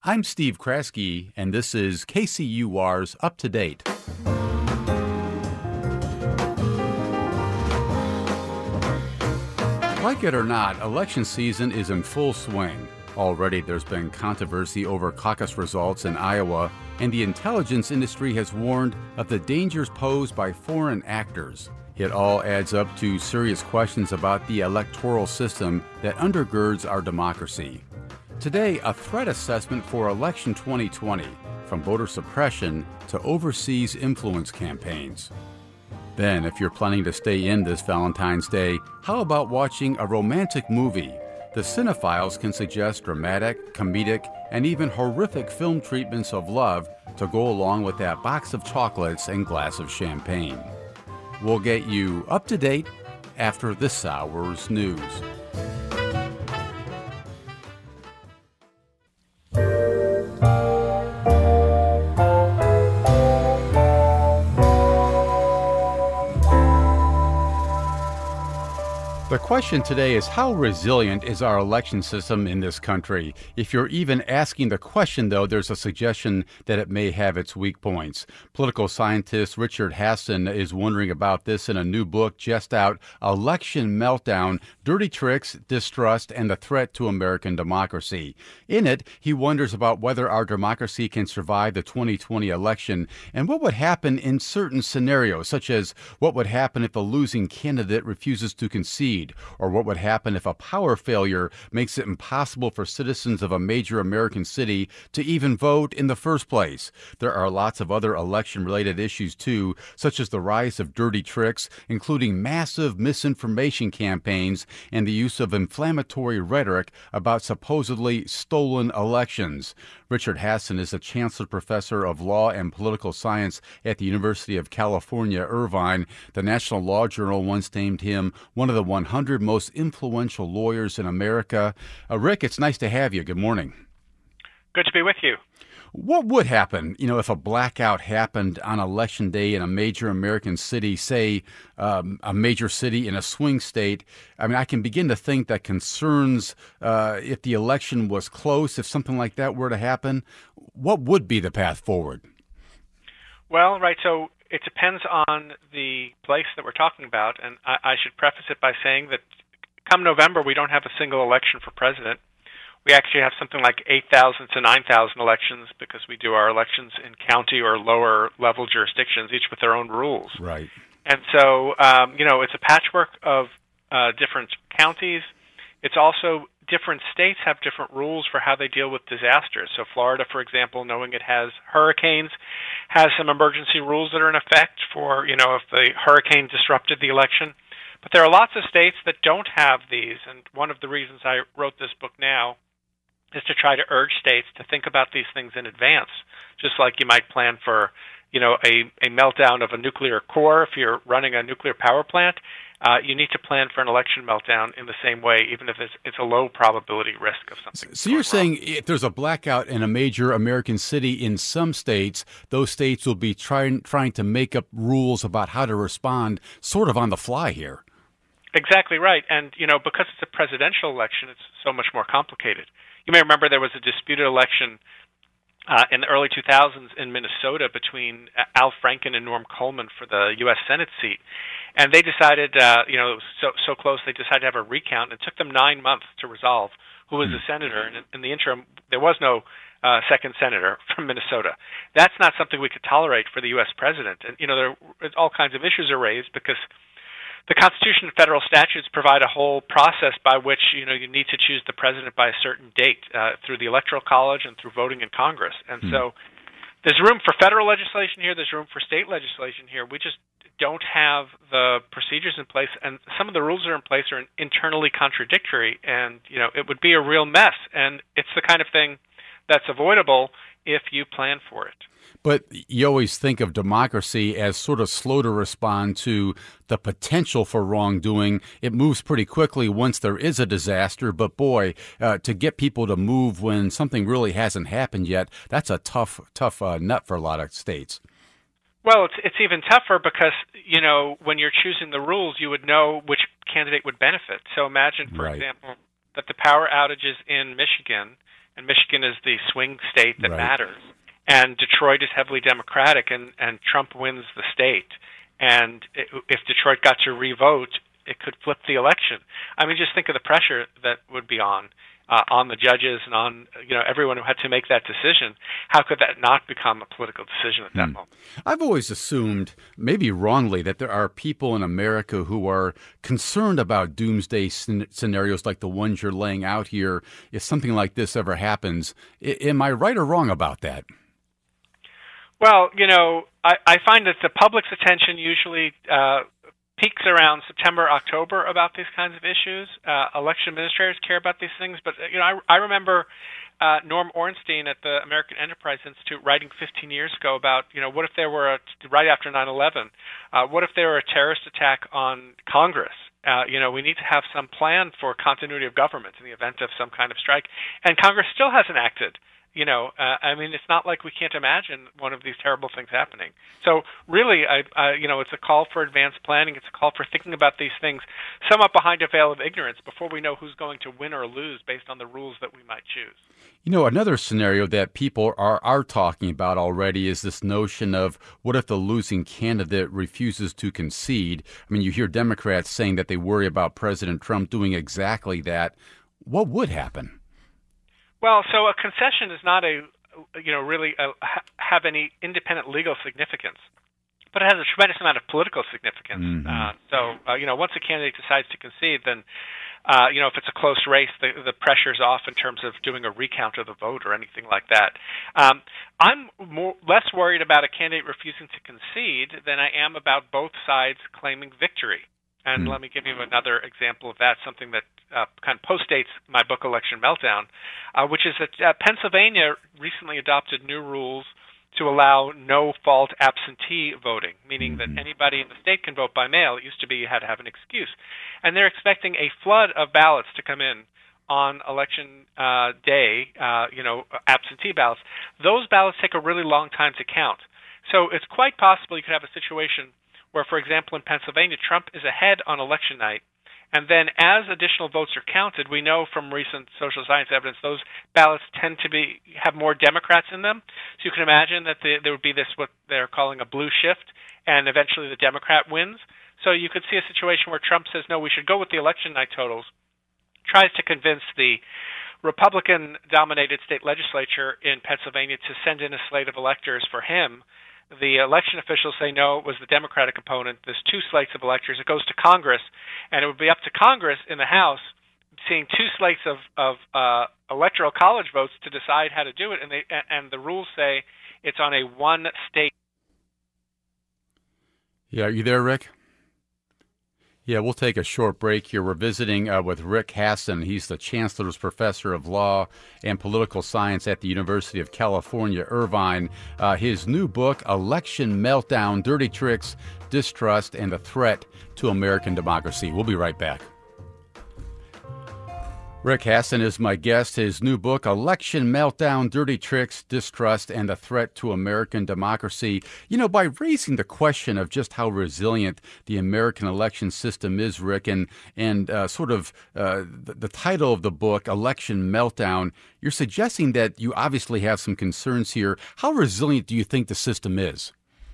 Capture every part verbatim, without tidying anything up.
I'm Steve Kraske, and this is K C U R's Up to Date. Like it or not, election season is in full swing. Already there's been controversy over caucus results in Iowa, and the intelligence industry has warned of the dangers posed by foreign actors. It all adds up to serious questions about the electoral system that undergirds our democracy. Today, a threat assessment for election twenty twenty, from voter suppression to overseas influence campaigns. Then, if you're planning to stay in this Valentine's Day, how about watching a romantic movie? The cinephiles can suggest dramatic, comedic, and even horrific film treatments of love to go along with that box of chocolates and glass of champagne. We'll get you up to date after this hour's news. The question today is, how resilient is our election system in this country? If you're even asking the question, though, there's a suggestion that it may have its weak points. Political scientist Richard Hasson is wondering about this in a new book just out, Election Meltdown, Dirty Tricks, Distrust, and the Threat to American Democracy. In it, he wonders about whether our democracy can survive the twenty twenty election and what would happen in certain scenarios, such as what would happen if a losing candidate refuses to concede, or what would happen if a power failure makes it impossible for citizens of a major American city to even vote in the first place. There are lots of other election-related issues, too, such as the rise of dirty tricks, including massive misinformation campaigns and the use of inflammatory rhetoric about supposedly stolen elections. Richard Hasson is a Chancellor Professor of Law and Political Science at the University of California, Irvine. The National Law Journal once named him one of the one hundred most influential lawyers in America. Uh, Rick, it's nice to have you. Good morning. Good to be with you. What would happen, you know, if a blackout happened on election day in a major American city, say um, a major city in a swing state? I mean, I can begin to think that concerns uh, if the election was close, if something like that were to happen, what would be the path forward? Well, right, so it depends on the place that we're talking about, and I, I should preface it by saying that come November, we don't have a single election for president. We actually have something like eight thousand to nine thousand elections because we do our elections in county or lower level jurisdictions, each with their own rules. Right. And so, um, you know, it's a patchwork of uh, different counties. It's also different states have different rules for how they deal with disasters. So Florida, for example, knowing it has hurricanes, has some emergency rules that are in effect for, you know, if the hurricane disrupted the election. But there are lots of states that don't have these, and one of the reasons I wrote this book now is to try to urge states to think about these things in advance, just like you might plan for, you know, a, a meltdown of a nuclear core if you're running a nuclear power plant. Uh, you need to plan for an election meltdown in the same way, even if it's, it's a low probability risk of something. So you're saying wrong. If there's a blackout in a major American city in some states, those states will be trying trying to make up rules about how to respond sort of on the fly here. Exactly right. And, you know, because it's a presidential election, it's so much more complicated. You may remember there was a disputed election uh, in the early two thousands in Minnesota between Al Franken and Norm Coleman for the U S Senate seat. And they decided, uh, you know, it was so, so close, they decided to have a recount. It took them nine months to resolve who was the senator. And in the interim, there was no uh, second senator from Minnesota. That's not something we could tolerate for the U S president. And, you know, there all kinds of issues are raised because the Constitution and federal statutes provide a whole process by which, you know, you need to choose the president by a certain date uh, through the Electoral College and through voting in Congress. And mm. so there's room for federal legislation here. There's room for state legislation here. We just don't have the procedures in place, and some of the rules that are in place are internally contradictory, and, you know, it would be a real mess. And it's the kind of thing that's avoidable if you plan for it. But you always think of democracy as sort of slow to respond to the potential for wrongdoing. It moves pretty quickly once there is a disaster. But boy, uh, to get people to move when something really hasn't happened yet, that's a tough, tough uh, nut for a lot of states. Well, it's it's even tougher because, you know, when you're choosing the rules, you would know which candidate would benefit. So imagine, for right. example, that the power outages in Michigan and Michigan is the swing state that Right. matters. And Detroit is heavily Democratic, and, and Trump wins the state. And it, if Detroit got to re-vote, it could flip the election. I mean, just think of the pressure that would be on uh, on the judges and on you know everyone who had to make that decision. How could that not become a political decision at that Hmm. moment? I've always assumed, maybe wrongly, that there are people in America who are concerned about doomsday scen- scenarios like the ones you're laying out here if something like this ever happens. I- am I right or wrong about that? Well, you know, I, I find that the public's attention usually uh, peaks around September, October about these kinds of issues. Uh, election administrators care about these things, but you know, I, I remember uh, Norm Ornstein at the American Enterprise Institute writing fifteen years ago about, you know, what if there were a, right after nine eleven, uh, what if there were a terrorist attack on Congress? Uh, you know, we need to have some plan for continuity of government in the event of some kind of strike, and Congress still hasn't acted. You know, uh, I mean, it's not like we can't imagine one of these terrible things happening. So really, I, I, you know, it's a call for advanced planning. It's a call for thinking about these things somewhat behind a veil of ignorance before we know who's going to win or lose based on the rules that we might choose. You know, another scenario that people are, are talking about already is this notion of what if the losing candidate refuses to concede? I mean, you hear Democrats saying that they worry about President Trump doing exactly that. What would happen? Well, so a concession is not a, you know, really a, have any independent legal significance, but it has a tremendous amount of political significance. Mm-hmm. Uh, so, uh, you know, once a candidate decides to concede, then, uh, you know, if it's a close race, the, the pressure's off in terms of doing a recount of the vote or anything like that. Um, I'm more, less worried about a candidate refusing to concede than I am about both sides claiming victory. And Mm-hmm. let me give you another example of that, something that uh, kind of postdates my book, Election Meltdown, uh, which is that uh, Pennsylvania recently adopted new rules to allow no-fault absentee voting, meaning that anybody in the state can vote by mail. It used to be you had to have an excuse. And they're expecting a flood of ballots to come in on election uh, day, uh, you know, absentee ballots. Those ballots take a really long time to count. So it's quite possible you could have a situation where, for example, in Pennsylvania, Trump is ahead on election night, and then as additional votes are counted, we know from recent social science evidence those ballots tend to be have more Democrats in them. So you can imagine that the, there would be this, what they're calling a blue shift, and eventually the Democrat wins. So you could see a situation where Trump says, no, we should go with the election night totals, tries to convince the Republican-dominated state legislature in Pennsylvania to send in a slate of electors for him. The election officials say no, it was the Democratic component. There's two slates of electors. It goes to Congress, and it would be up to Congress in the House, seeing two slates of, of uh, electoral college votes to decide how to do it. And they and the rules say it's on a one state. Yeah, are you there, Rick? Yeah, we'll take a short break here. We're visiting uh, with Rick Hasen. He's the Chancellor's Professor of Law and Political Science at the University of California, Irvine. Uh, his new book, Election Meltdown, Dirty Tricks, Distrust, and the Threat to American Democracy. We'll be right back. Rick Hasen is my guest. His new book, Election Meltdown, Dirty Tricks, Distrust, and the Threat to American Democracy. You know, by raising the question of just how resilient the American election system is, Rick, and, and uh, sort of uh, the, the title of the book, Election Meltdown, you're suggesting that you obviously have some concerns here. How resilient do you think the system is?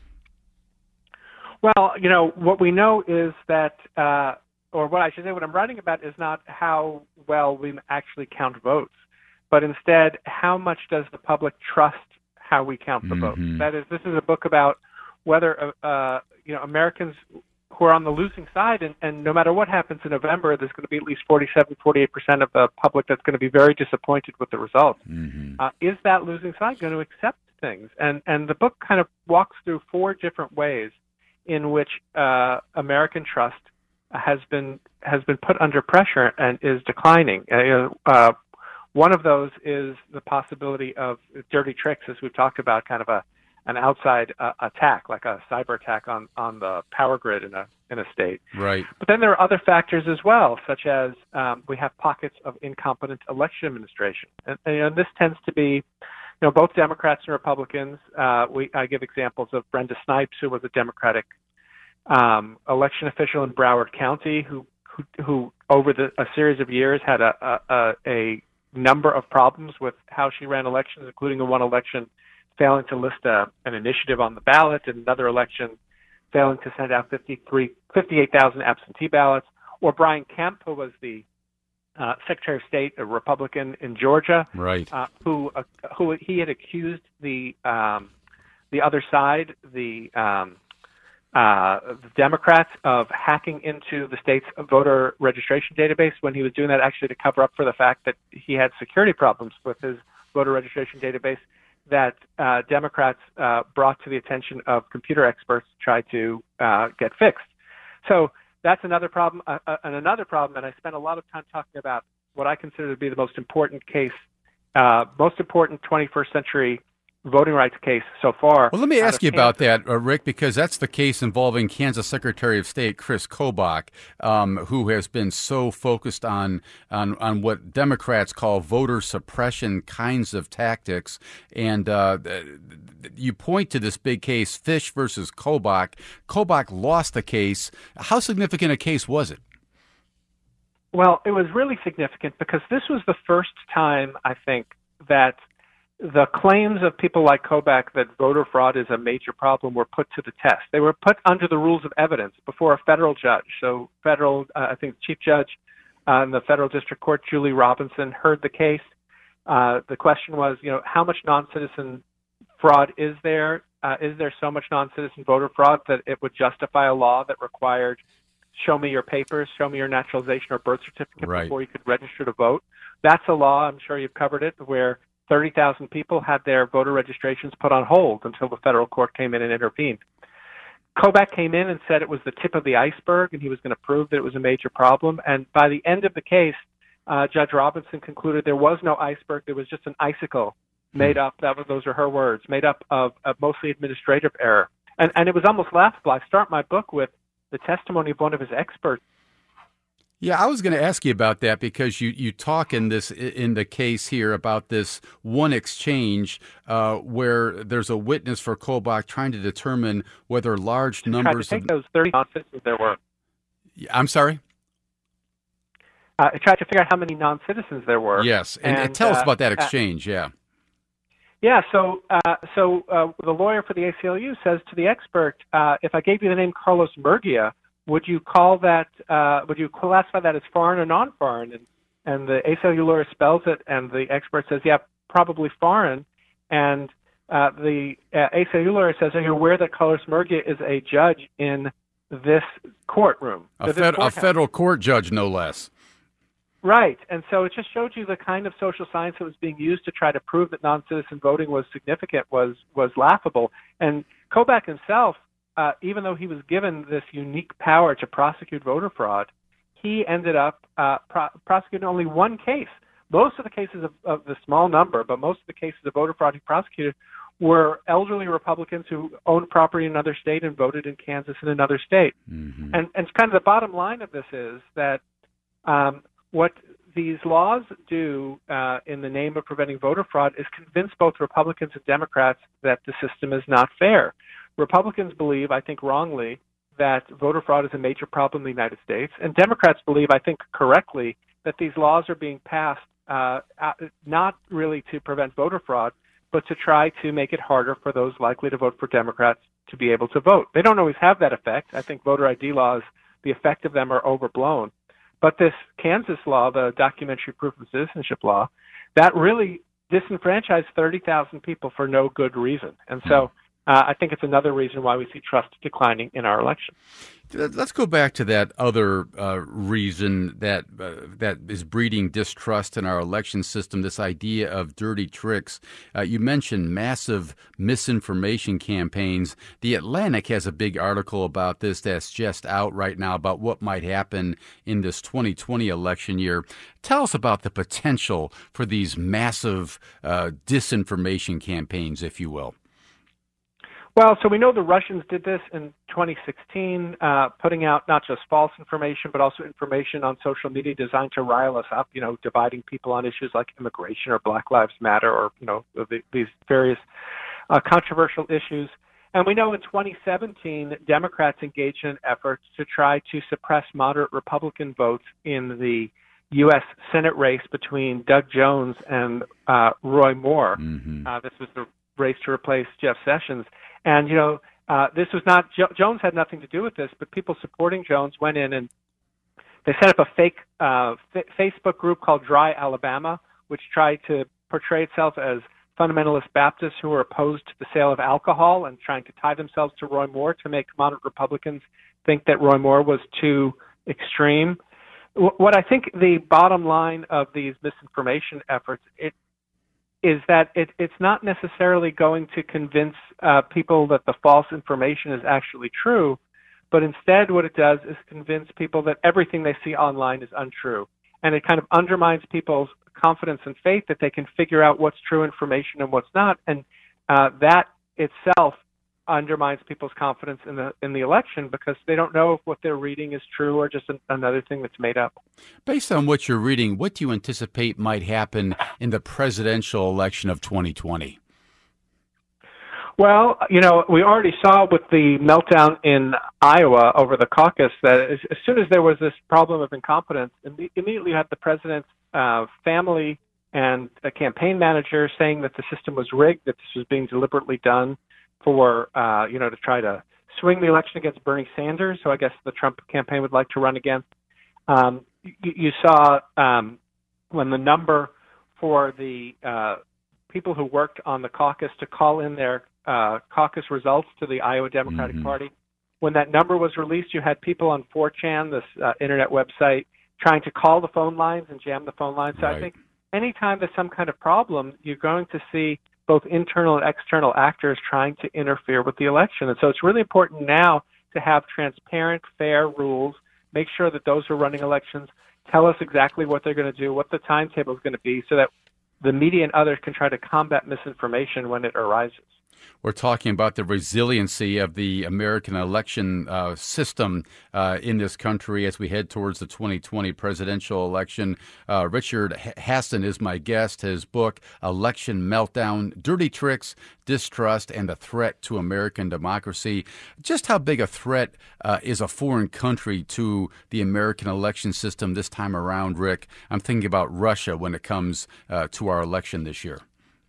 Well, you know, what we know is that uh, or what I should say, what I'm writing about is not how well we actually count votes, but instead, how much does the public trust how we count the Mm-hmm. votes? That is, this is a book about whether, uh, you know, Americans who are on the losing side, and, and no matter what happens in November, there's going to be at least forty-seven, forty-eight percent of the public that's going to be very disappointed with the results. Mm-hmm. Uh, is that losing side going to accept things? And, and the book kind of walks through four different ways in which uh, American trust has been has been put under pressure and is declining. Uh, uh, one of those is the possibility of dirty tricks, as we've talked about, kind of a an outside uh, attack, like a cyber attack on, on the power grid in a in a state. Right. But then there are other factors as well, such as um, we have pockets of incompetent election administration, and, and you know, this tends to be, you know, both Democrats and Republicans. Uh, we I give examples of Brenda Snipes, who was a Democratic Um, election official in Broward County, who who, who over the, a series of years had a, a, a number of problems with how she ran elections, including in one election failing to list a, an initiative on the ballot, and another election failing to send out fifty-three, fifty-eight thousand absentee ballots, or Brian Kemp, who was the uh, Secretary of State, a Republican in Georgia, right? Uh, who uh, who he had accused the um, the other side, the um, uh, the Democrats, of hacking into the state's voter registration database when he was doing that actually to cover up for the fact that he had security problems with his voter registration database that uh, Democrats uh, brought to the attention of computer experts to try to uh, get fixed. So that's another problem. Uh, uh, and another problem, and I spent a lot of time talking about what I consider to be the most important case, uh, most important twenty-first century voting rights case so far. Well, let me ask you Kansas. about that, uh, Rick, because that's the case involving Kansas Secretary of State Chris Kobach, um, who has been so focused on, on on what Democrats call voter suppression kinds of tactics. And uh, you point to this big case, Fish versus Kobach. Kobach lost the case. How significant a case was it? Well, it was really significant because this was the first time, I think, that the claims of people like Kobach that voter fraud is a major problem were put to the test. They were put under the rules of evidence before a federal judge. So federal, uh, I think, Chief Judge uh, in the Federal District Court, Julie Robinson, heard the case. Uh, the question was, you know, how much non-citizen fraud is there? Uh, is there so much non-citizen voter fraud that it would justify a law that required show me your papers, show me your naturalization or birth certificate right. before you could register to vote? That's a law, I'm sure you've covered it, where thirty thousand people had their voter registrations put on hold until the federal court came in and intervened. Kobach came in and said it was the tip of the iceberg and he was going to prove that it was a major problem. And by the end of the case, uh, Judge Robinson concluded there was no iceberg. There was just an icicle made up, that was, those are her words, made up of, of mostly administrative error. And, and it was almost laughable. I start my book with the testimony of one of his experts. Yeah, I was going to ask you about that because you, you talk in this in the case here about this one exchange uh, where there's a witness for Kobach trying to determine whether large numbers tried to take of those thirty non-citizens there were. I'm sorry? Uh, I tried to figure out how many non-citizens there were. Yes, and, and and tell uh, us about that exchange. Uh, yeah. Yeah, so uh, so uh, the lawyer for the A C L U says to the expert, uh, if I gave you the name Carlos Murguia, would you call that, uh, would you classify that as foreign or non-foreign? And, and the A C L U lawyer spells it, and the expert says, yeah, probably foreign. And uh, the uh, A C L U lawyer says, are you aware that Carlos Murguia is a judge in this courtroom? A, fed, a federal court judge, no less. Right. And so it just showed you the kind of social science that was being used to try to prove that non-citizen voting was significant was, was laughable. And Kobach himself, Uh, even though he was given this unique power to prosecute voter fraud, he ended up uh, pro- prosecuting only one case. Most of the cases of, of the small number, but most of the cases of voter fraud he prosecuted were elderly Republicans who owned property in another state and voted in Kansas in another state. Mm-hmm. And, and kind of the bottom line of this is that um, what these laws do uh, in the name of preventing voter fraud is convince both Republicans and Democrats that the system is not fair. Republicans believe, I think wrongly, that voter fraud is a major problem in the United States, and Democrats believe, I think correctly, that these laws are being passed uh, not really to prevent voter fraud, but to try to make it harder for those likely to vote for Democrats to be able to vote. They don't always have that effect. I think voter I D laws, the effect of them are overblown. But this Kansas law, the documentary proof of citizenship law, that really disenfranchised thirty thousand people for no good reason. And so Uh, I think it's another reason why we see trust declining in our election. Let's go back to that other uh, reason that uh, that is breeding distrust in our election system, this idea of dirty tricks. Uh, you mentioned massive misinformation campaigns. The Atlantic has a big article about this that's just out right now about what might happen in this twenty twenty election year. Tell us about the potential for these massive uh, disinformation campaigns, if you will. Well, so we know the Russians did this in twenty sixteen, uh, putting out not just false information, but also information on social media designed to rile us up, you know, dividing people on issues like immigration or Black Lives Matter or, you know, the, these various uh, controversial issues. And we know in twenty seventeen, Democrats engaged in efforts to try to suppress moderate Republican votes in the U S Senate race between Doug Jones and uh, Roy Moore. Mm-hmm. Uh, this was the race to replace Jeff Sessions. And, you know, uh, this was not, jo- Jones had nothing to do with this, but people supporting Jones went in and they set up a fake uh, f- Facebook group called Dry Alabama, which tried to portray itself as fundamentalist Baptists who were opposed to the sale of alcohol and trying to tie themselves to Roy Moore to make moderate Republicans think that Roy Moore was too extreme. What I think the bottom line of these misinformation efforts it, is that it, it's not necessarily going to convince uh, people that the false information is actually true, but instead what it does is convince people that everything they see online is untrue. And it kind of undermines people's confidence and faith that they can figure out what's true information and what's not. And uh, that itself undermines people's confidence in the in the election because they don't know if what they're reading is true or just an, another thing that's made up. Based on what you're reading, what do you anticipate might happen in the presidential election of twenty twenty? Well, you know, we already saw with the meltdown in Iowa over the caucus that as, as soon as there was this problem of incompetence, immediately you had the president's uh, family and a campaign manager saying that the system was rigged, that this was being deliberately done for, uh, you know, to try to swing the election against Bernie Sanders, who I guess the Trump campaign would like to run against. Um, you, you saw um, when the number for the uh, people who worked on the caucus to call in their uh, caucus results to the Iowa Democratic mm-hmm. Party, when that number was released, you had people on four chan, this uh, internet website, trying to call the phone lines and jam the phone lines. So right. I think anytime there's some kind of problem, you're going to see both internal and external actors trying to interfere with the election. And so it's really important now to have transparent, fair rules, make sure that those who are running elections tell us exactly what they're going to do, what the timetable is going to be, so that the media and others can try to combat misinformation when it arises. We're talking about the resiliency of the American election uh, system uh, in this country as we head towards the twenty twenty presidential election. Uh, Richard Haston is my guest. His book, Election Meltdown, Dirty Tricks, Distrust, and the Threat to American Democracy. Just how big a threat uh, is a foreign country to the American election system this time around, Rick? I'm thinking about Russia when it comes uh, to our election this year.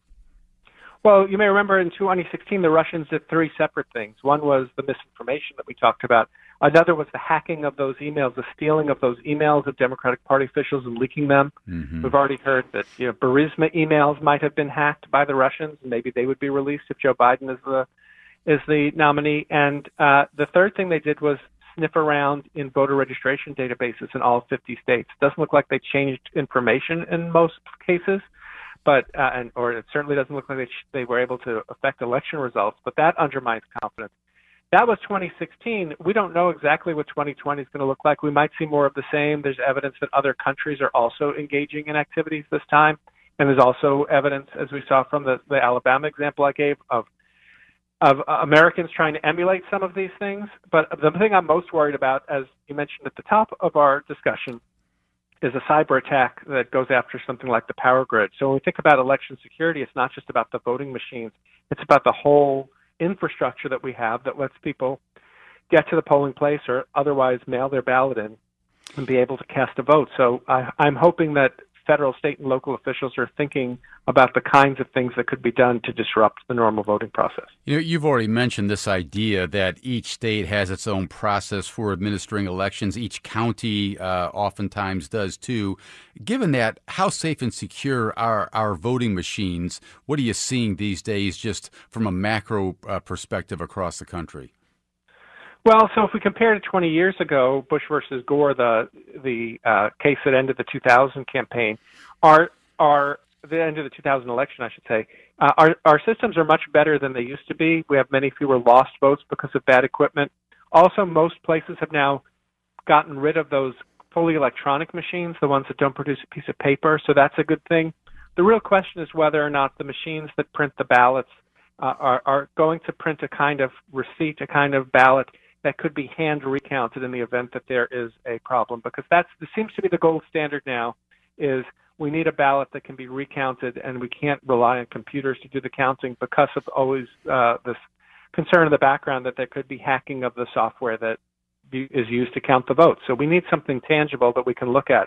Well, you may remember in twenty sixteen, the Russians did three separate things. One was the misinformation that we talked about. Another was the hacking of those emails, the stealing of those emails of Democratic Party officials and leaking them. Mm-hmm. We've already heard that you know, Burisma emails might have been hacked by the Russians, and maybe they would be released if Joe Biden is the is the nominee. And uh, the third thing they did was sniff around in voter registration databases in all fifty states. It doesn't look like they changed information in most cases. But uh, and or it certainly doesn't look like they, sh- they were able to affect election results. But that undermines confidence. That was twenty sixteen. We don't know exactly what twenty twenty is going to look like. We might see more of the same. There's evidence that other countries are also engaging in activities this time, and there's also evidence, as we saw from the, the Alabama example I gave, of of uh, Americans trying to emulate some of these things. But the thing I'm most worried about, as you mentioned at the top of our discussion, is a cyber attack that goes after something like the power grid. So when we think about election security, it's not just about the voting machines. It's about the whole infrastructure that we have that lets people get to the polling place or otherwise mail their ballot in and be able to cast a vote. So I, I'm hoping that federal, state, and local officials are thinking about the kinds of things that could be done to disrupt the normal voting process. You know, you've already mentioned this idea that each state has its own process for administering elections. Each county uh, oftentimes does too. Given that, how safe and secure are our voting machines? What are you seeing these days just from a macro uh, perspective across the country? Well, so if we compare to twenty years ago, Bush versus Gore, the the uh, case that ended the two thousand campaign, our our the end of the two thousand election, I should say, uh, our our systems are much better than they used to be. We have many fewer lost votes because of bad equipment. Also, most places have now gotten rid of those fully electronic machines, the ones that don't produce a piece of paper. So that's a good thing. The real question is whether or not the machines that print the ballots uh, are are going to print a kind of receipt, a kind of ballot that could be hand recounted in the event that there is a problem, because that's this seems to be the gold standard now, is we need a ballot that can be recounted, and we can't rely on computers to do the counting because of always uh, this concern in the background that there could be hacking of the software that be, is used to count the votes. So we need something tangible that we can look at.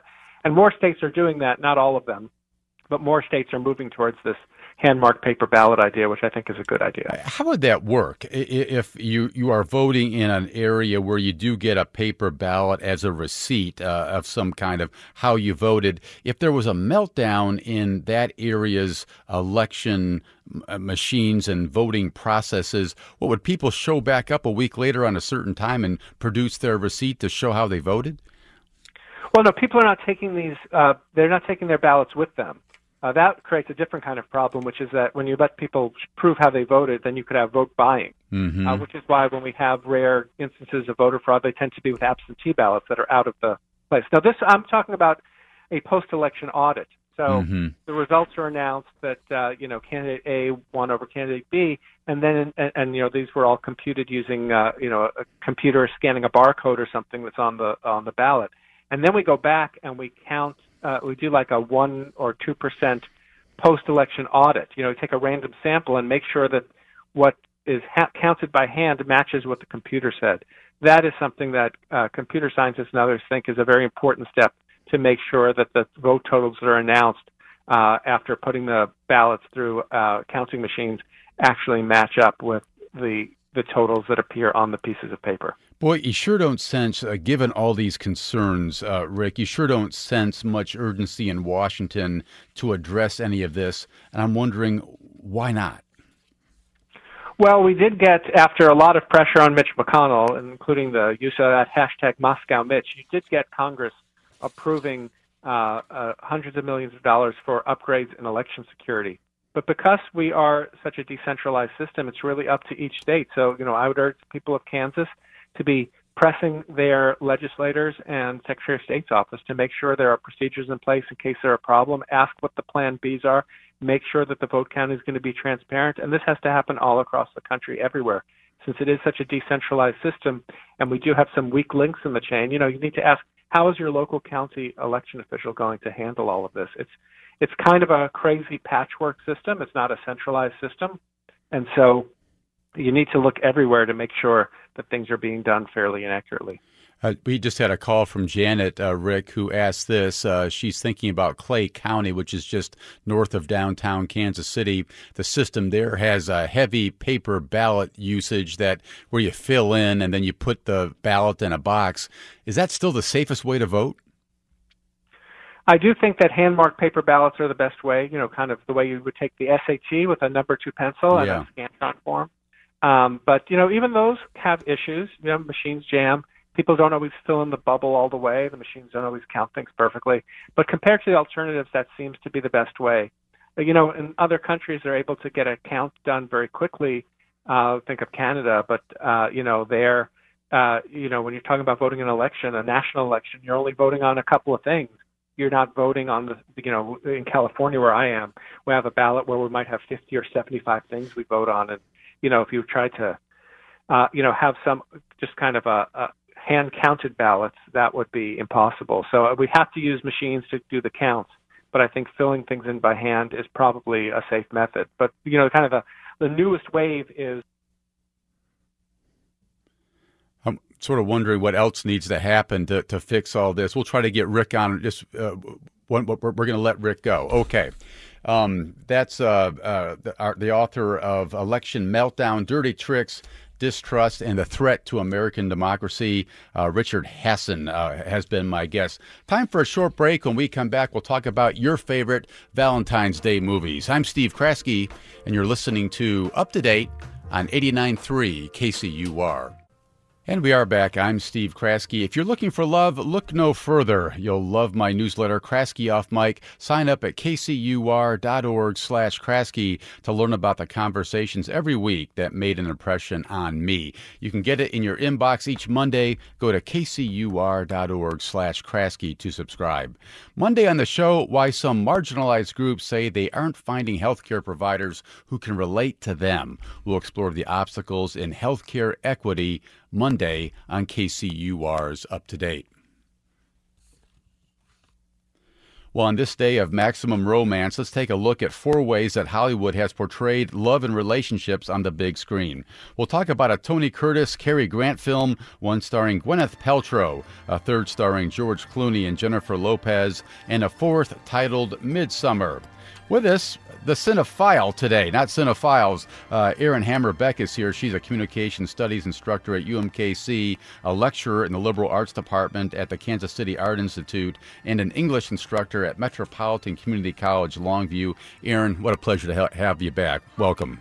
And more states are doing that, not all of them, but more states are moving towards this hand-marked paper ballot idea, which I think is a good idea. How would that work if you, you are voting in an area where you do get a paper ballot as a receipt uh, of some kind of how you voted? If there was a meltdown in that area's election machines and voting processes, what would people show back up a week later on a certain time and produce their receipt to show how they voted? Well, no, people are not taking these, uh, they're not taking their ballots with them. Uh, that creates a different kind of problem, which is that when you let people prove how they voted, then you could have vote buying, mm-hmm. uh, which is why when we have rare instances of voter fraud, they tend to be with absentee ballots that are out of the place. Now, this I'm talking about a post-election audit. So mm-hmm. the results are announced that uh, you know candidate A won over candidate B, and then and, and you know these were all computed using uh, you know a computer scanning a barcode or something that's on the on the ballot, and then we go back and we count. Uh, we do like a one or two percent post-election audit. You know, take a random sample and make sure that what is ha- counted by hand matches what the computer said. That is something that uh, computer scientists and others think is a very important step to make sure that the vote totals that are announced uh, after putting the ballots through uh, counting machines actually match up with the the totals that appear on the pieces of paper. Boy, you sure don't sense, uh, given all these concerns, uh, Rick, you sure don't sense much urgency in Washington to address any of this. And I'm wondering, why not? Well, we did get, after a lot of pressure on Mitch McConnell, including the use of that hashtag Moscow Mitch, you did get Congress approving uh, uh, hundreds of millions of dollars for upgrades in election security. But because we are such a decentralized system, it's really up to each state. So, you know, I would urge the people of Kansas to be pressing their legislators and Secretary of State's office to make sure there are procedures in place in case there are a problem. Ask what the plan Bs are. Make sure that the vote count is going to be transparent. And this has to happen all across the country, everywhere. Since it is such a decentralized system and we do have some weak links in the chain, you know, you need to ask, how is your local county election official going to handle all of this? It's It's kind of a crazy patchwork system. It's not a centralized system. And so you need to look everywhere to make sure that things are being done fairly and accurately. Uh, we just had a call from Janet, uh, Rick, who asked this. Uh, she's thinking about Clay County, which is just north of downtown Kansas City. The system there has a heavy paper ballot usage that where you fill in and then you put the ballot in a box. Is that still the safest way to vote? I do think that hand-marked paper ballots are the best way, you know, kind of the way you would take the S A T with a number two pencil and yeah. a scan-on form. Um, but, you know, even those have issues. You know, machines jam. People don't always fill in the bubble all the way. The machines don't always count things perfectly. But compared to the alternatives, that seems to be the best way. You know, in other countries, they're able to get a count done very quickly. Uh, think of Canada. But, uh, you know, they're, uh, you know, when you're talking about voting an election, a national election, you're only voting on a couple of things. You're not voting on the, you know, in California where I am, we have a ballot where we might have fifty or seventy-five things we vote on. And, you know, if you try to, uh, you know, have some just kind of a, a hand-counted ballots, that would be impossible. So we have to use machines to do the counts. But I think filling things in by hand is probably a safe method. But, you know, kind of the, the newest wave is. I'm sort of wondering what else needs to happen to, to fix all this. We'll try to get Rick on. Just uh, one, we're, we're going to let Rick go. Okay. Um, that's uh, uh, the, our, the author of Election Meltdown, Dirty Tricks, Distrust, and the Threat to American Democracy. Uh, Richard Hasson uh, has been my guest. Time for a short break. When we come back, we'll talk about your favorite Valentine's Day movies. I'm Steve Kraske, and you're listening to Up to Date on eighty-nine point three K C U R. And we are back. I'm Steve Kraske. If you're looking for love, look no further. You'll love my newsletter, Kraske Off Mic. Sign up at kcur.org slash Kraske to learn about the conversations every week that made an impression on me. You can get it in your inbox each Monday. Go to kcur.org slash Kraske to subscribe. Monday on the show, why some marginalized groups say they aren't finding healthcare providers who can relate to them. We'll explore the obstacles in healthcare equity Monday on K C U R's Up to Date. Well, on this day of maximum romance, let's take a look at four ways that Hollywood has portrayed love and relationships on the big screen. We'll talk about a Tony Curtis, Cary Grant film, one starring Gwyneth Paltrow, a third starring George Clooney and Jennifer Lopez, and a fourth titled Midsommar. With us, the cinephile today, not cinephiles. Uh, Erin Hammer-Beck is here. She's a communication studies instructor at U M K C, a lecturer in the liberal arts department at the Kansas City Art Institute, and an English instructor at Metropolitan Community College, Longview. Erin, what a pleasure to ha- have you back. Welcome.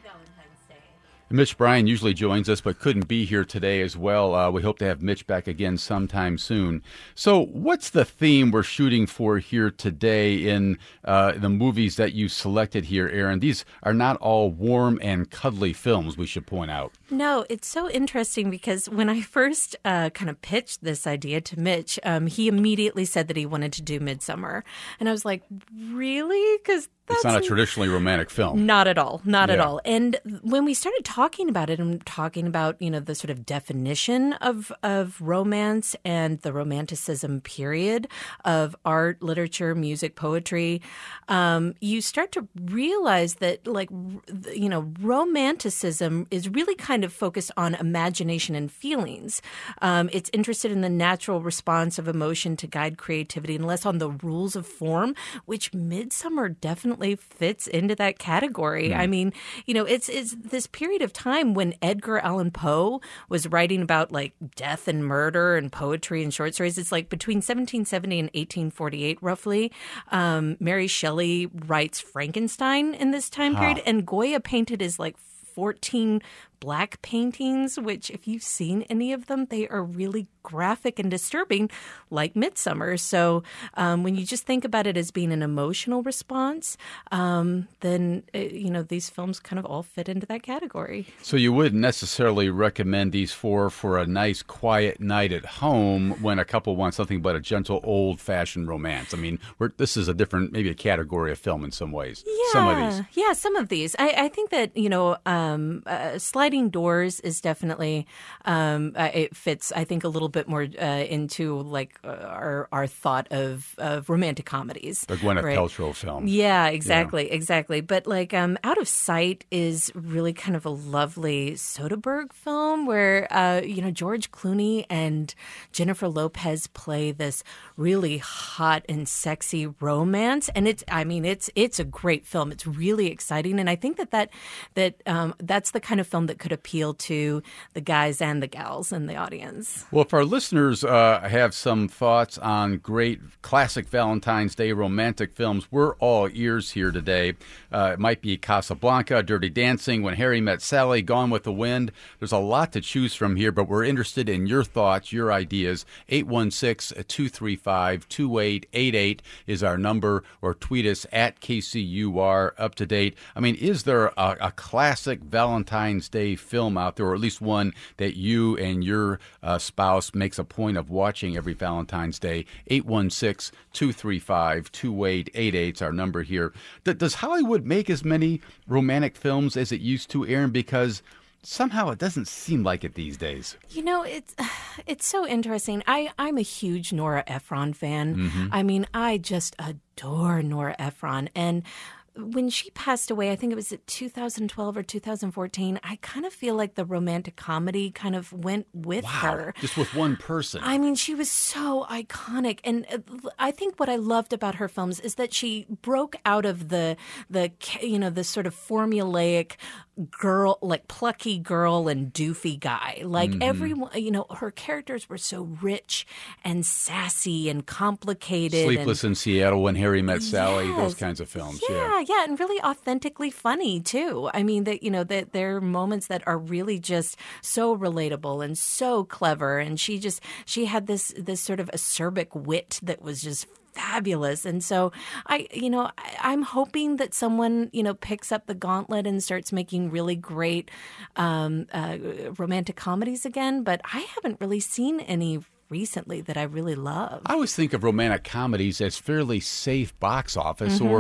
Mitch Bryan usually joins us, but couldn't be here today as well. Uh, we hope to have Mitch back again sometime soon. So what's the theme we're shooting for here today in uh, the movies that you selected here, Erin? These are not all warm and cuddly films, we should point out. No, it's so interesting because when I first uh, kind of pitched this idea to Mitch, um, he immediately said that he wanted to do Midsommar. And I was like, really? Because it's not a traditionally romantic film. Not at all. Not yeah. at all. And when we started talking about it and talking about, you know, the sort of definition of, of romance and the romanticism period of art, literature, music, poetry, um, you start to realize that, like, you know, romanticism is really kind of focused on imagination and feelings. Um, it's interested in the natural response of emotion to guide creativity and less on the rules of form, which Midsommar definitely fits into that category. Mm. I mean, you know, it's it's this period of time when Edgar Allan Poe was writing about like death and murder and poetry and short stories. It's like between seventeen seventy and eighteen forty-eight, roughly. Um, Mary Shelley writes Frankenstein in this time period, huh. and Goya painted his like fourteen black paintings, which if you've seen any of them, they are really graphic and disturbing, like Midsommar. So um, when you just think about it as being an emotional response, um, then, uh, you know, these films kind of all fit into that category. So you wouldn't necessarily recommend these four for a nice, quiet night at home when a couple wants something but a gentle, old-fashioned romance. I mean, we're, this is a different, maybe a category of film in some ways. Yeah, some of these. Yeah, some of these. I, I think that, you know, um, uh, Sliding Doors is definitely, um, uh, it fits, I think, a little bit more uh, into like uh, our our thought of, of romantic comedies. The Gwyneth right? Paltrow film. Yeah, exactly, yeah. exactly. But like um, Out of Sight is really kind of a lovely Soderbergh film where, uh, you know, George Clooney and Jennifer Lopez play this really hot and sexy romance. And it's, I mean, it's it's a great film. It's really exciting. And I think that, that, that um, that's the kind of film that could appeal to the guys and the gals in the audience. Well, if our listeners uh, have some thoughts on great classic Valentine's Day romantic films, we're all ears here today. Uh, it might be Casablanca, Dirty Dancing, When Harry Met Sally, Gone with the Wind. There's a lot to choose from here, but we're interested in your thoughts, your ideas. eight one six, two three five, two eight eight eight is our number, or tweet us at K C U R up to date. I mean, is there a, a classic Valentine's Day film out there, or at least one that you and your uh, spouse makes a point of watching every Valentine's Day? eight one six, two three five, two eight eight eight is our number here. Th- does Hollywood make as many romantic films as it used to, Erin? Because somehow it doesn't seem like it these days. You know, it's it's so interesting. I, I'm a huge Nora Ephron fan. Mm-hmm. I mean, I just adore Nora Ephron. And when she passed away, I think it was at two thousand twelve or two thousand fourteen, I kind of feel like the romantic comedy kind of went with wow, her. Just with one person. I mean, she was so iconic. And I think what I loved about her films is that she broke out of the, the you know, the sort of formulaic girl, like plucky girl and doofy guy. Like mm-hmm. everyone, you know, her characters were so rich and sassy and complicated. Sleepless and, in Seattle, When Harry Met Sally, yes, those kinds of films. Yeah, yeah. yeah, and really authentically funny too. I mean, that you know that there are moments that are really just so relatable and so clever. And she just she had this this sort of acerbic wit that was just fabulous. And so I, you know, I, I'm hoping that someone, you know, picks up the gauntlet and starts making really great um, uh, romantic comedies again. But I haven't really seen any recently that I really love. I always think of romantic comedies as fairly safe box office mm-hmm. or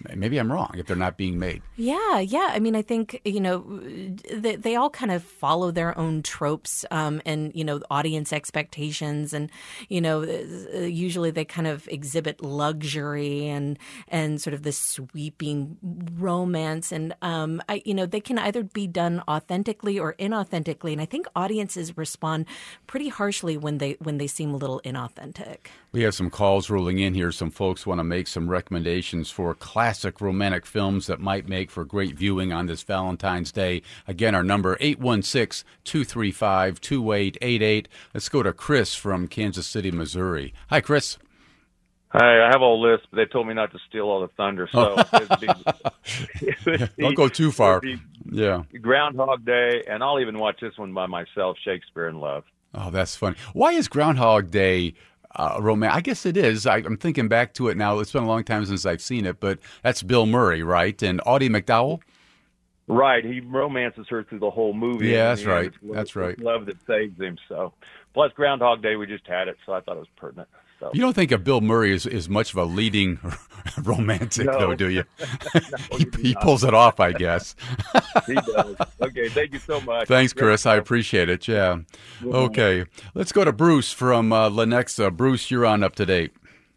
Maybe I'm wrong if they're not being made. Yeah, yeah. I mean, I think, you know, they, they all kind of follow their own tropes um, and, you know, audience expectations. And, you know, usually they kind of exhibit luxury and and sort of this sweeping romance. And, um, I, you know, they can either be done authentically or inauthentically. And I think audiences respond pretty harshly when they when they seem a little inauthentic. We have some calls rolling in here. Some folks want to make some recommendations for classic romantic films that might make for great viewing on this Valentine's Day. Again, our number, eight one six, two three five, two eight eight eight. Let's go to Chris from Kansas City, Missouri. Hi, Chris. Hi, I have a whole list, but they told me not to steal all the thunder, so it'd be, it'd be, don't go too far. Yeah. Groundhog Day, and I'll even watch this one by myself, Shakespeare in Love. Oh, that's funny. Why is Groundhog Day uh, romantic? I guess it is. I, I'm thinking back to it now. It's been a long time since I've seen it, but that's Bill Murray, right? And Audie McDowell? Right. He romances her through the whole movie. Yeah, that's right. It's love, That's right. It's love that saves him. So, plus Groundhog Day, we just had it, so I thought it was pertinent. So. You don't think of Bill Murray as, as much of a leading romantic, No. though, do you? No, he, do he not. pulls it off, I guess. He does. Okay, thank you so much. Thanks, Chris. I appreciate it. Yeah. Okay. Let's go to Bruce from uh, Lenexa. Bruce, you're on up to date.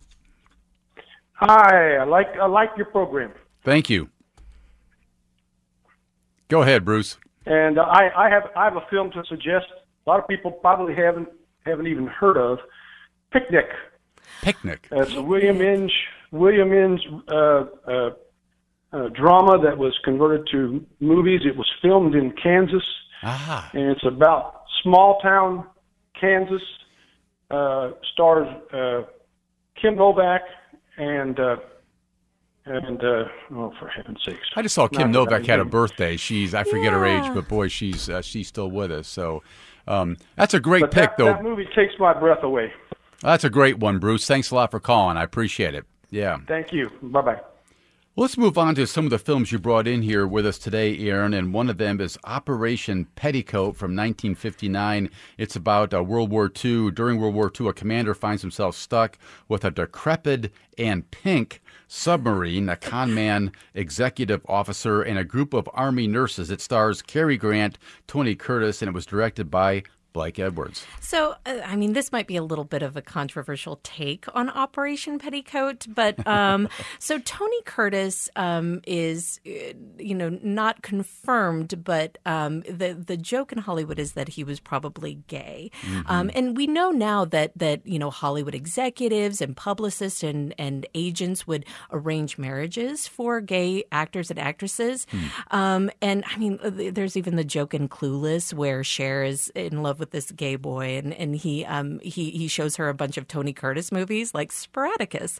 Hi, I like I like your program, Thank you. Go ahead, Bruce. and uh, I I have I have a film to suggest. A lot of people probably haven't haven't even heard of Picnic. Picnic. Uh, It's a William Inge William Inge uh, uh, uh, drama that was converted to movies. It was filmed in Kansas, Ah. and it's about small town Kansas. Uh, stars uh, Kim Novak and uh, and uh, oh, for heaven's sakes! I just saw Kim Not- Novak had a not- birthday. She's I forget her age, Yeah. but boy, she's uh, she's still with us. So um, that's a great But pick, that, though. that movie takes my breath away. That's a great one, Bruce. Thanks a lot for calling. I appreciate it. Yeah. Thank you. Bye bye. Let's move on to some of the films you brought in here with us today, Aaron, and one of them is Operation Petticoat from nineteen fifty-nine. It's about uh, World War Two. During World War Two, a commander finds himself stuck with a decrepit and pink submarine, a con man executive officer, and a group of Army nurses. It stars Cary Grant, Tony Curtis, and it was directed by Blake Edwards. So, uh, I mean, this might be a little bit of a controversial take on Operation Petticoat, but um, so Tony Curtis um, is, uh, you know, not confirmed, but um, the the joke in Hollywood is that he was probably gay, mm-hmm. um, and we know now that that you know Hollywood executives and publicists and and agents would arrange marriages for gay actors and actresses, mm. um, and I mean, there's even the joke in Clueless where Cher is in love with with this gay boy, and and he um he he shows her a bunch of Tony Curtis movies like Sporadicus,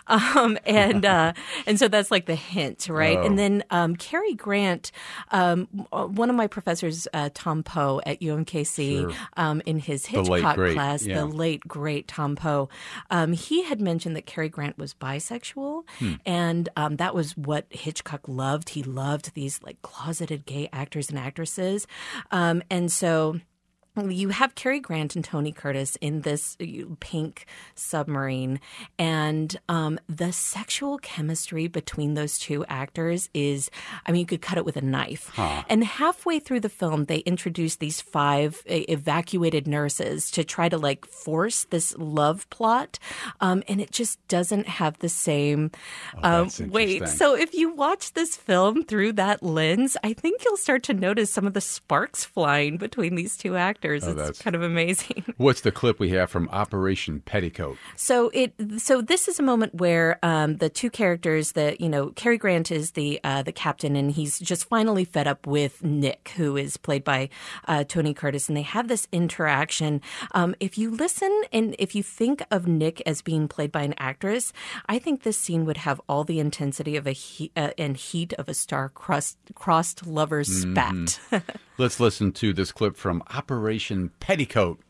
um and uh, and so that's like the hint, right? Oh. And then um, Cary Grant, um, one of my professors, uh, Tom Poe at U M K C, Sure. um, in his The late Hitchcock great, class, yeah. the late great Tom Poe, um, he had mentioned that Cary Grant was bisexual, Hmm. and um, that was what Hitchcock loved. He loved these like closeted gay actors and actresses, um, and so. You have Cary Grant and Tony Curtis in this pink submarine, and um, the sexual chemistry between those two actors is, I mean, you could cut it with a knife. Huh. And halfway through the film, they introduce these five uh, evacuated nurses to try to like force this love plot, um, and it just doesn't have the same Oh, um, that's weight. interesting. So if you watch this film through that lens, I think you'll start to notice some of the sparks flying between these two actors. Oh, It's that's- kind of amazing. What's the clip we have from Operation Petticoat? So it so this is a moment where um, the two characters, that you know, Cary Grant is the uh, the captain, and he's just finally fed up with Nick, who is played by uh, Tony Curtis, and they have this interaction. Um, if you listen and if you think of Nick as being played by an actress, I think this scene would have all the intensity of a he- uh, and heat of a star-crossed crossed lover's spat. Let's listen to this clip from Operation Petticoat.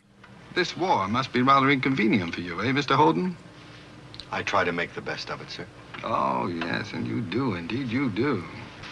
This war must be rather inconvenient for you, eh, Mister Holden? I try to make the best of it, sir. Oh, yes, and you do. Indeed, you do.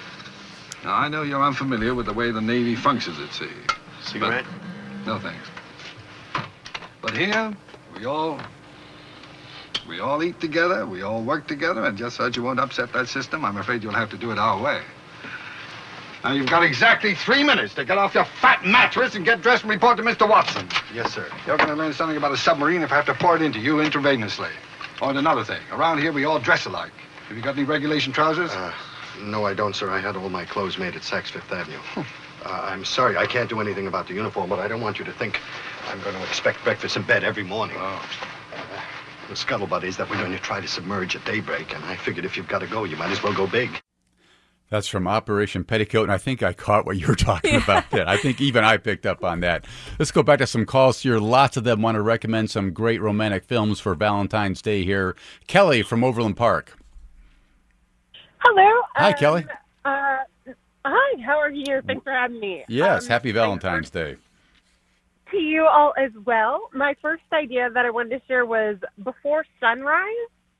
Now, I know you're unfamiliar with the way the Navy functions at sea. Cigarette? But, no, thanks. But here, we all We all eat together, we all work together, and just so that you won't upset that system, I'm afraid you'll have to do it our way. Now, you've got exactly three minutes to get off your fat mattress and get dressed and report to Mister Watson. Yes, sir. You're going to learn something about a submarine if I have to pour it into you intravenously. Oh, and another thing. Around here, we all dress alike. Have you got any regulation trousers? Uh, no, I don't, sir. I had all my clothes made at Saks Fifth Avenue. uh, I'm sorry, I can't do anything about the uniform, but I don't want you to think I'm going to expect breakfast in bed every morning. Oh. Uh, the scuttlebutt is that we're going to try to submerge at daybreak, and I figured if you've got to go, you might as well go big. That's from Operation Petticoat, and I think I caught what you were talking about there. I think even I picked up on that. Let's go back to some calls here. Lots of them want to recommend some great romantic films for Valentine's Day here. Kelly from Overland Park. Hello. Hi, um, Kelly. Uh, hi, how are you? Thanks for having me. Yes, um, happy Valentine's Day. To you all as well. My first idea that I wanted to share was Before Sunrise.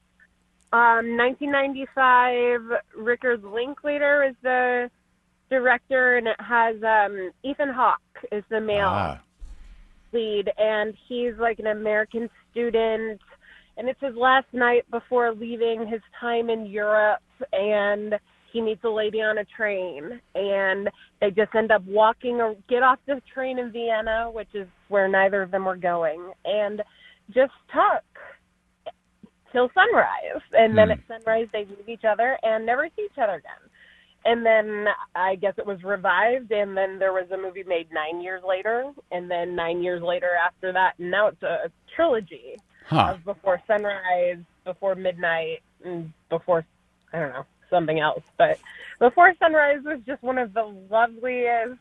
Um, nineteen ninety-five, Richard Linklater is the director, and it has um, Ethan Hawke is the male Ah. lead, and he's like an American student, and it's his last night before leaving his time in Europe, and he meets a lady on a train, and they just end up walking or get off the train in Vienna, which is where neither of them were going, and just talk till sunrise. And then Hmm. at sunrise, they meet each other and never see each other again. And then I guess it was revived, and then there was a movie made nine years later, and then nine years later after that, and now it's a, a trilogy Huh. of Before Sunrise, Before Midnight, and Before, I don't know, something else. But Before Sunrise was just one of the loveliest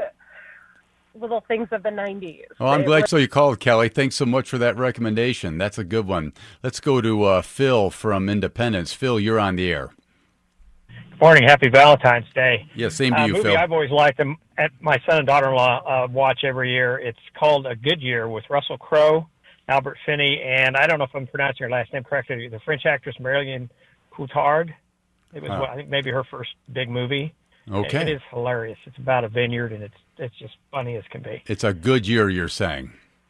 little things of the nineties. Well, I'm It glad was- so you called, Kelly. Thanks so much for that recommendation. That's a good one. Let's go to uh, Phil from Independence. Phil, you're on the air. Good morning. Happy Valentine's Day. Yeah, same to uh, you, movie Phil. I've always liked them. At my son and daughter-in-law uh, watch every year. It's called A Good Year with Russell Crowe, Albert Finney, and I don't know if I'm pronouncing her last name correctly. The French actress Marion Cotillard. It was, Oh. I think, maybe her first big movie. Okay. It is hilarious. It's about a vineyard, and it's it's just funny as can be. It's a good year, you're saying.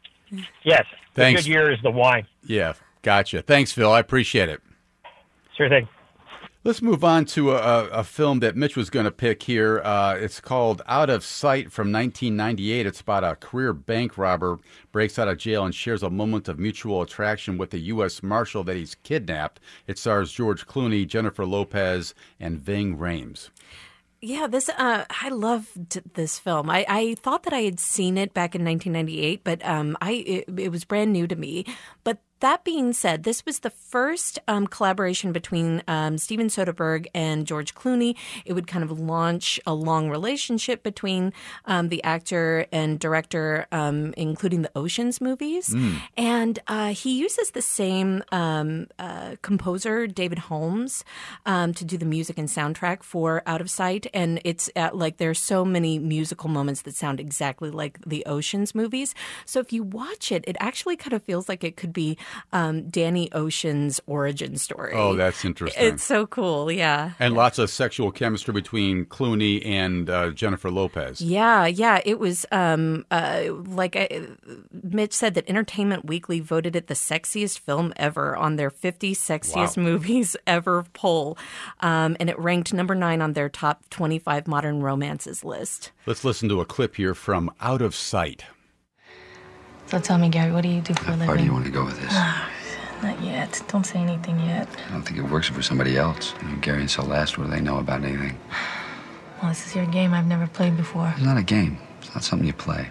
Yes. Thanks. A Good Year is the wine. Yeah, gotcha. Thanks, Phil. I appreciate it. Sure thing. Let's move on to a, a film that Mitch was going to pick here. Uh, it's called Out of Sight from nineteen ninety-eight. It's about a career bank robber breaks out of jail and shares a moment of mutual attraction with the U S Marshal that he's kidnapped. It stars George Clooney, Jennifer Lopez, and Ving Rhames. Yeah, this uh, I loved this film. I, I thought that I had seen it back in nineteen ninety-eight, but um, I it, it was brand new to me. But that being said, this was the first um, collaboration between um, Steven Soderbergh and George Clooney. It would kind of launch a long relationship between um, the actor and director, um, including the Ocean's movies. Mm. And uh, he uses the same um, uh, composer, David Holmes, um, to do the music and soundtrack for Out of Sight. And it's uh, like there's so many musical moments that sound exactly like the Ocean's movies. So if you watch it, it actually kind of feels like it could be um, Danny Ocean's origin story. Oh, that's interesting. It's so cool, yeah. And lots of sexual chemistry between Clooney and uh, Jennifer Lopez. Yeah, yeah. It was um, uh, like I, Mitch said that Entertainment Weekly voted it the sexiest film ever on their fifty sexiest Wow. movies ever poll. Um, and it ranked number nine on their top twenty-five modern romances list. Let's listen to a clip here from Out of Sight. So tell me, Gary, what do you do for a living? Where do you want to go with this? Not yet. Don't say anything yet. I don't think it works for somebody else. You know, Gary and Celeste, what do they know about anything? Well, this is your game I've never played before. It's not a game. It's not something you play.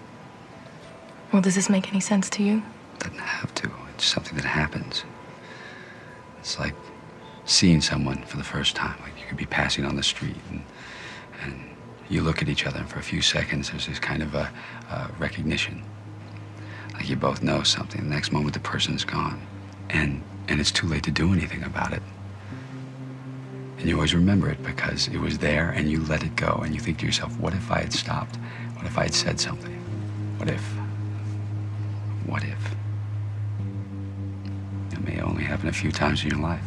Well, does this make any sense to you? It doesn't have to. It's something that happens. It's like seeing someone for the first time. Like you could be passing on the street and, and you look at each other and for a few seconds there's this kind of a, a recognition. Like you both know something. The next moment the person's gone. And and it's too late to do anything about it. And you always remember it because it was there and you let it go. And you think to yourself, what if I had stopped? What if I had said something? What if? What if? It may only happen a few times in your life.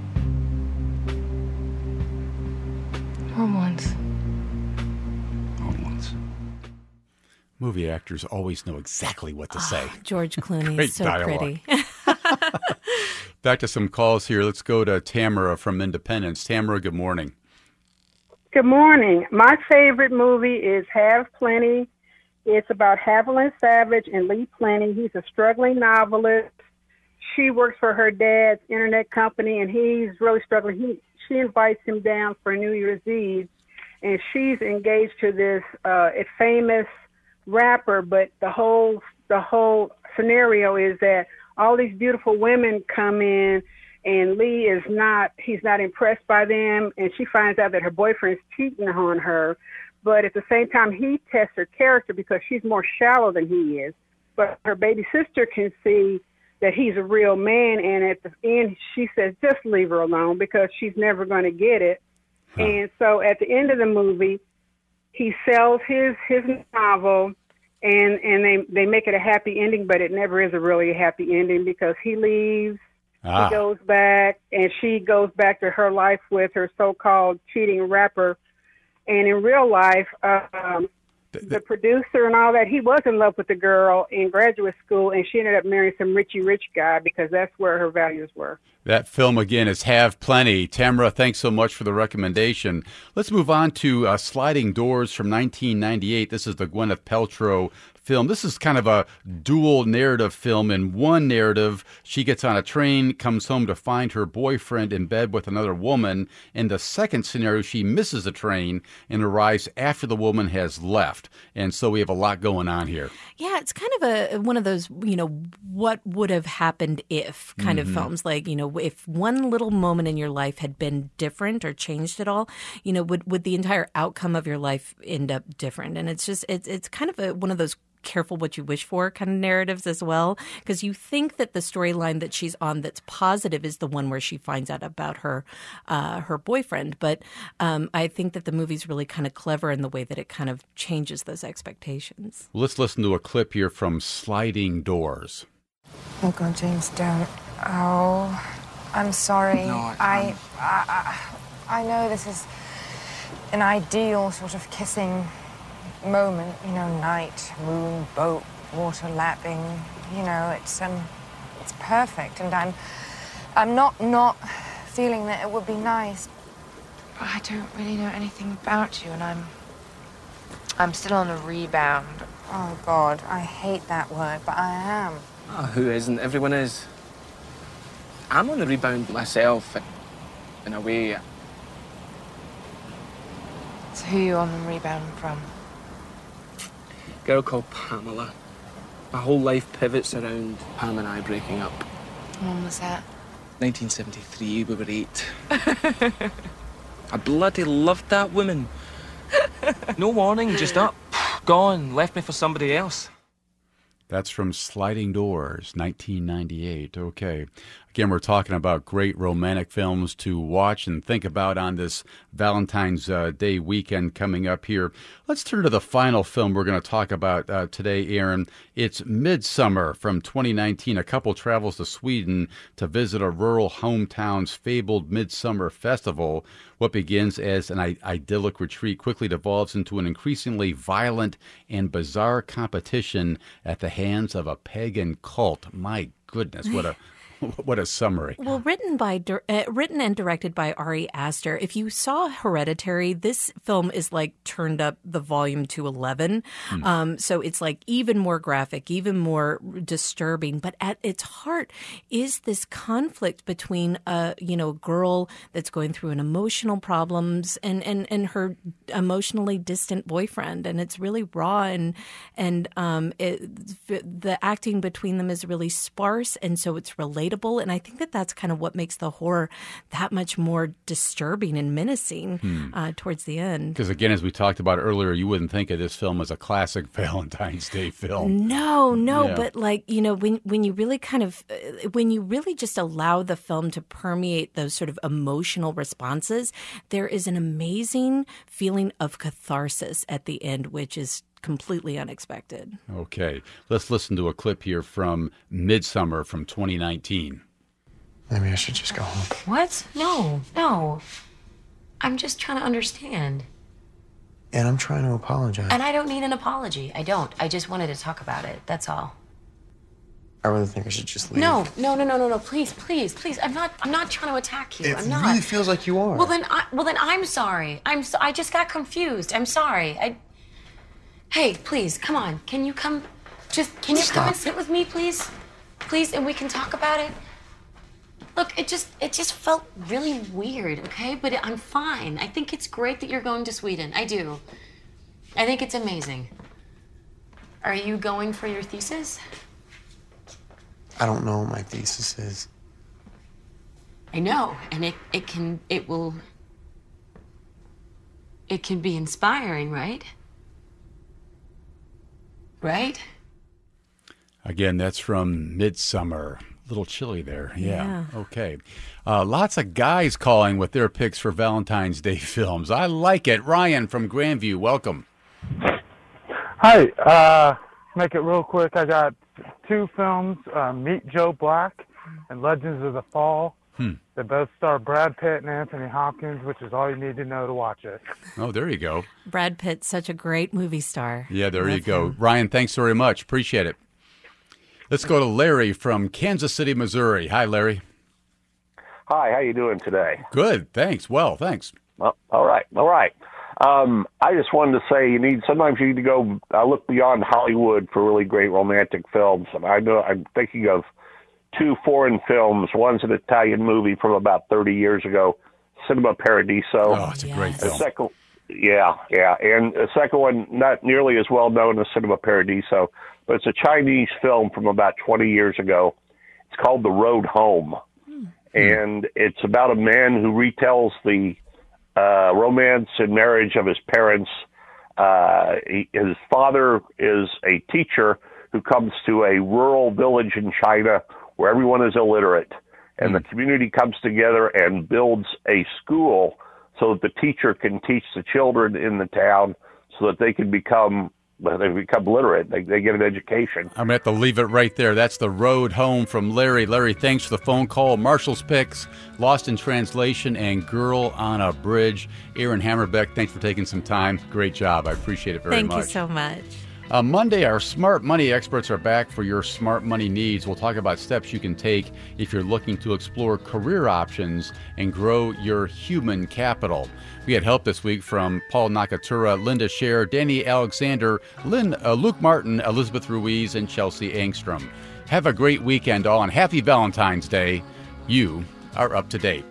Or once. Or once. Movie actors always know exactly what to say. George Clooney Great is so dialogue. pretty. Back to some calls here. Let's go to Tamara from Independence. Tamara, good morning. Good morning. My favorite movie is Have Plenty. It's about Haviland Savage and Lee Plenty. He's a struggling novelist. She works for her dad's internet company, and he's really struggling. He, she invites him down for New Year's Eve, and she's engaged to this uh, famous rapper. But the whole the whole scenario is that all these beautiful women come in, and Lee is not. He's not impressed by them, and she finds out that her boyfriend's cheating on her. But at the same time, he tests her character because she's more shallow than he is. But her baby sister can see that he's a real man, and at the end, she says, just leave her alone because she's never going to get it. Huh. And so at the end of the movie, he sells his his novel, and, and they, they make it a happy ending, but it never is a really happy ending because he leaves, ah. he goes back, and she goes back to her life with her so-called cheating rapper. And in real life, um, the, the, the producer and all that, he was in love with the girl in graduate school, and she ended up marrying some richy rich guy because that's where her values were. That film, again, is Have Plenty. Tamara, thanks so much for the recommendation. Let's move on to uh, Sliding Doors from nineteen ninety-eight. This is the Gwyneth Paltrow film. This is kind of a dual narrative film. In one narrative, she gets on a train, comes home to find her boyfriend in bed with another woman. In the second scenario, she misses the train and arrives after the woman has left. And so we have a lot going on here. Yeah, it's kind of a one of those, you know, what would have happened if kind mm-hmm. of films. Like, you know, if one little moment in your life had been different or changed at all, you know, would, would the entire outcome of your life end up different? And it's just, it's, it's kind of a, one of those careful what you wish for kind of narratives as well, because you think that the storyline that she's on that's positive is the one where she finds out about her uh, her boyfriend. But um, I think that the movie's really kind of clever in the way that it kind of changes those expectations. Let's listen to a clip here from Sliding Doors. Oh, God, James, don't. Oh, I'm sorry. No, I, I, I, I know this is an ideal sort of kissing moment, you know, night, moon, boat, water lapping, you know, it's um, it's perfect, and I'm, I'm not not feeling that it would be nice, but I don't really know anything about you, and I'm, I'm still on a rebound. Oh God, I hate that word, but I am. Oh, who isn't? Everyone is. I'm on the rebound myself, in a way. So who are you on the rebound from? A girl called Pamela. My whole life pivots around Pam and I breaking up. When was that? nineteen seventy-three, we were eight. I bloody loved that woman. No warning, just up, gone, left me for somebody else. That's from Sliding Doors, nineteen ninety-eight. Okay. Again, we're talking about great romantic films to watch and think about on this Valentine's uh, Day weekend coming up here. Let's turn to the final film we're going to talk about uh, today, Aaron. It's Midsummer from twenty nineteen. A couple travels to Sweden to visit a rural hometown's fabled Midsummer Festival. What begins as an I- idyllic retreat quickly devolves into an increasingly violent and bizarre competition at the hands of a pagan cult. My goodness, what a... What a summary. Well, written by uh, written and directed by Ari Aster. If you saw Hereditary, this film is like turned up the volume to eleven. Hmm. Um, so it's like even more graphic, even more disturbing. But at its heart is this conflict between a you know girl that's going through an emotional problems and, and, and her emotionally distant boyfriend, and it's really raw and and um, it, the acting between them is really sparse, and so it's relatable. And I think that that's kind of what makes the horror that much more disturbing and menacing hmm. uh, towards the end. Because again, as we talked about earlier, you wouldn't think of this film as a classic Valentine's Day film. No, no, yeah. But like, you know, when when you really kind of, uh, when you really just allow the film to permeate those sort of emotional responses, there is an amazing feeling of catharsis at the end, which is completely unexpected. Okay, let's listen to a clip here from Midsummer from twenty nineteen. Maybe I should just go home. What? No, no. I'm just trying to understand. And I'm trying to apologize. And I don't need an apology. I don't. I just wanted to talk about it. That's all. I really think I should just leave. No, no, no, no, no, no. Please, please, please. I'm not. I'm not trying to attack you. It I'm not. really feels like you are. Well then, I, well then, I'm sorry. I'm. So, I just got confused. I'm sorry. I. Hey, please, come on. Can you come? Just can you Stop. come and sit with me, please? Please, and we can talk about it. Look, it just it just felt really weird, okay? But I'm fine. I think it's great that you're going to Sweden. I do. I think it's amazing. Are you going for your thesis? I don't know what my thesis is. I know, and it, it can it will it can be inspiring, right? Right? Again, that's from Midsummer. A little chilly there. Yeah. yeah. Okay. Uh, lots of guys calling with their picks for Valentine's Day films. I like it. Ryan from Grandview, welcome. Hi. Uh, make it real quick. I got two films, uh, Meet Joe Black and Legends of the Fall. Hmm. They both star Brad Pitt and Anthony Hopkins, which is all you need to know to watch it. Oh, there you go. Brad Pitt, such a great movie star. Yeah, there Love you go. him. Ryan, thanks very much. Appreciate it. Let's go to Larry from Kansas City, Missouri. Hi, Larry. Hi, how you doing today? Good, thanks. Well, thanks. Well, all right, all right. Um, I just wanted to say you need sometimes you need to go uh, look beyond Hollywood for really great romantic films. And I know I'm thinking of two foreign films. One's an Italian movie from about thirty years ago, Cinema Paradiso. Oh, it's a yes. great film. The second, yeah, yeah, and the second one not nearly as well known as Cinema Paradiso, but it's a Chinese film from about twenty years ago. It's called The Road Home, hmm. and it's about a man who retells the uh, romance and marriage of his parents. Uh, he, his father is a teacher who comes to a rural village in China where everyone is illiterate, and mm. the community comes together and builds a school so that the teacher can teach the children in the town so that they can become they become literate. They, they get an education. I'm going to have to leave it right there. That's The Road Home from Larry. Larry, thanks for the phone call. Marshall's Picks, Lost in Translation, and Girl on a Bridge. Aaron Hammerbeck, thanks for taking some time. Great job. I appreciate it very Thank much. Thank you so much. Uh, Monday, our smart money experts are back for your smart money needs. We'll talk about steps you can take if you're looking to explore career options and grow your human capital. We had help this week from Paul Nakatura, Linda Scher, Danny Alexander, Lynn, uh, Luke Martin, Elizabeth Ruiz, and Chelsea Angstrom. Have a great weekend all, and happy Valentine's Day. You are up to date.